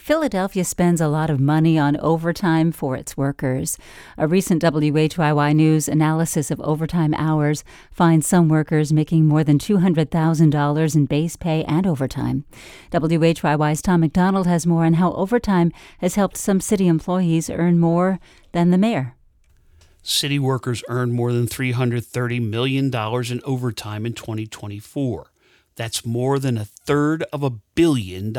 Philadelphia spends a lot of money on overtime for its workers. A recent WHYY News analysis of overtime hours finds some workers making more than $200,000 in base pay and overtime. WHYY's Tom McDonald has more on how overtime has helped some city employees earn more than the mayor. City workers earned more than $330 million in overtime in 2024. That's more than $1/3 billion.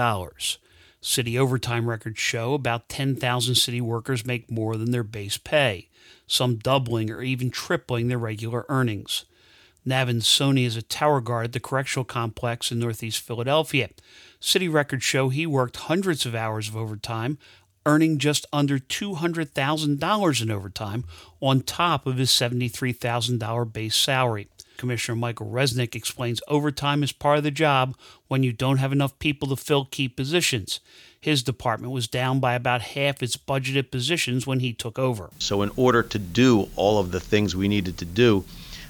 City overtime records show about 10,000 city workers make more than their base pay, some doubling or even tripling their regular earnings. Navin Soni is a tower guard at the correctional complex in Northeast Philadelphia. City records show he worked hundreds of hours of overtime, earning just under $200,000 in overtime on top of his $73,000 base salary. Commissioner Michael Resnick explains overtime is part of the job when you don't have enough people to fill key positions. His department was down by about half its budgeted positions when he took over. So in order to do all of the things we needed to do,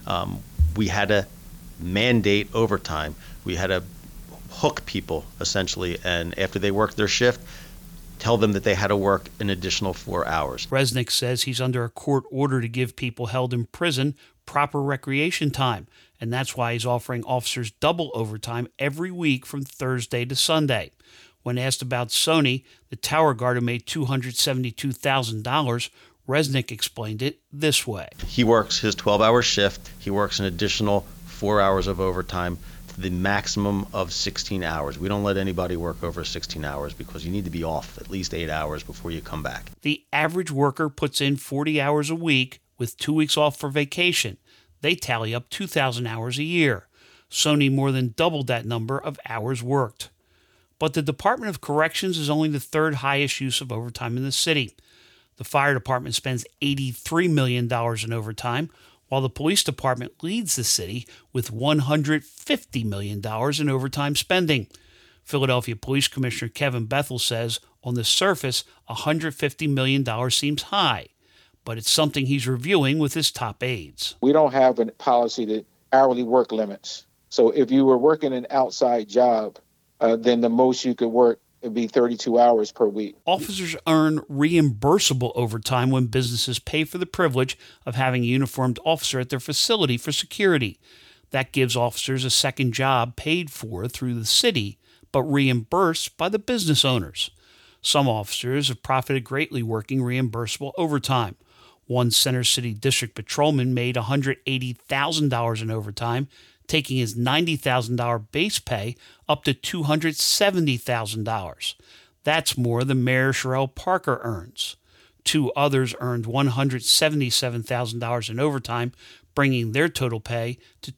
we had to mandate overtime. We had to hook people, essentially, and after they worked their shift, tell them that they had to work an additional 4 hours. Resnick says he's under a court order to give people held in prison proper recreation time, and that's why he's offering officers double overtime every week from Thursday to Sunday. When asked about Soni, the tower guard who made $272,000, Resnick explained it this way. He works his 12-hour shift. He works an additional 4 hours of overtime, the maximum of 16 hours. We don't let anybody work over 16 hours because you need to be off at least 8 hours before you come back. The average worker puts in 40 hours a week with 2 weeks off for vacation. They tally up 2,000 hours a year. Soni more than doubled that number of hours worked. But the Department of Corrections is only the third highest use of overtime in the city. The fire department spends $83 million in overtime, while the police department leads the city with $150 million in overtime spending. Philadelphia Police Commissioner Kevin Bethel says, on the surface, $150 million seems high, but it's something he's reviewing with his top aides. We don't have a policy that hourly work limits. So if you were working an outside job, then the most you could work would be 32 hours per week. Officers earn reimbursable overtime when businesses pay for the privilege of having a uniformed officer at their facility for security. That gives officers a second job paid for through the city, but reimbursed by the business owners. Some officers have profited greatly working reimbursable overtime. One Center City District patrolman made $180,000 in overtime, taking his $90,000 base pay up to $270,000. That's more than Mayor Sherelle Parker earns. Two others earned $177,000 in overtime, bringing their total pay to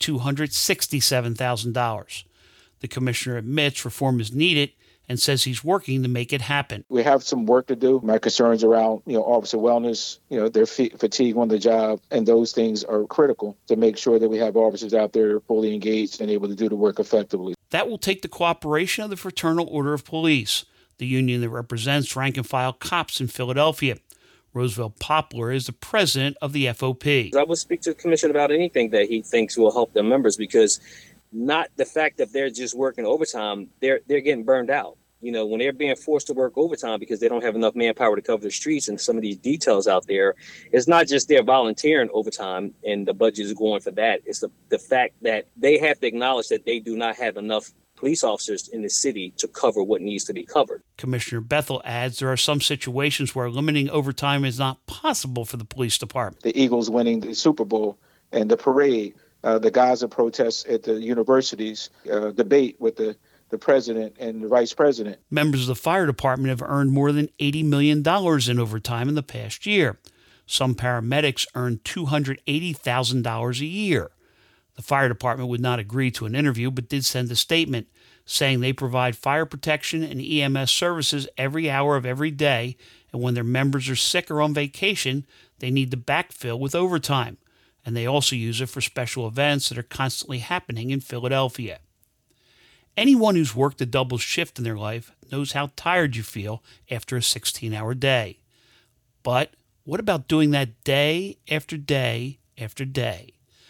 $267,000. The commissioner admits reform is needed and says he's working to make it happen. We have some work to do. My concerns around, officer wellness, their fatigue on the job, and those things are critical to make sure that we have officers out there fully engaged and able to do the work effectively. That will take the cooperation of the Fraternal Order of Police, the union that represents rank-and-file cops in Philadelphia. Roosevelt Poplar is the president of the FOP. I would speak to the commission about anything that he thinks will help their members, because not the fact that they're just working overtime, they're getting burned out. When they're being forced to work overtime because they don't have enough manpower to cover the streets and some of these details out there, it's not just they're volunteering overtime and the budget is going for that. It's the fact that they have to acknowledge that they do not have enough police officers in the city to cover what needs to be covered. Commissioner Bethel adds there are some situations where limiting overtime is not possible for the police department. The Eagles winning the Super Bowl and the parade, the Gaza protests at the universities, debate with the president and the vice president. Members of the fire department have earned more than $80 million in overtime in the past year. Some paramedics earn $280,000 a year. The fire department would not agree to an interview, but did send a statement saying they provide fire protection and EMS services every hour of every day, and when their members are sick or on vacation, they need to backfill with overtime. And they also use it for special events that are constantly happening in Philadelphia. Anyone who's worked a double shift in their life knows how tired you feel after a 16-hour day. But what about doing that day after day after day?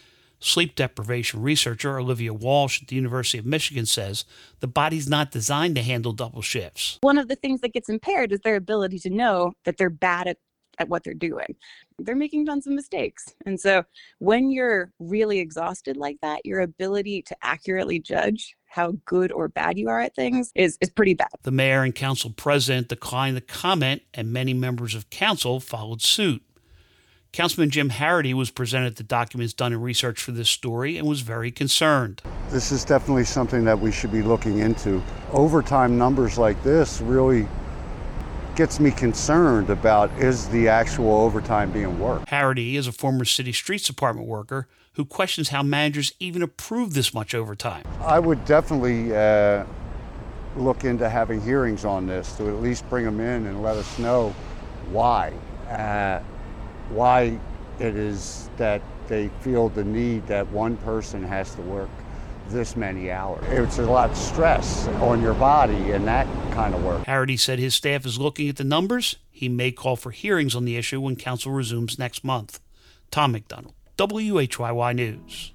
Sleep deprivation researcher Olivia Walsh at the University of Michigan says the body's not designed to handle double shifts. One of the things that gets impaired is their ability to know that they're bad at what they're doing. They're making tons of mistakes. And so when you're really exhausted like that, your ability to accurately judge how good or bad you are at things is pretty bad. The mayor and council president declined to comment, and many members of council followed suit. Councilman Jim Harity was presented the documents done in research for this story and was very concerned. This is definitely something that we should be looking into. Overtime numbers like this really gets me concerned about, is the actual overtime being worked? Harity is a former city streets department worker who questions how managers even approve this much overtime. I would definitely look into having hearings on this to at least bring them in and let us know why it is that they feel the need that one person has to work this many hours. It's a lot of stress on your body and that kind of work. Harity said his staff is looking at the numbers. He may call for hearings on the issue when council resumes next month. Tom McDonald, WHYY News.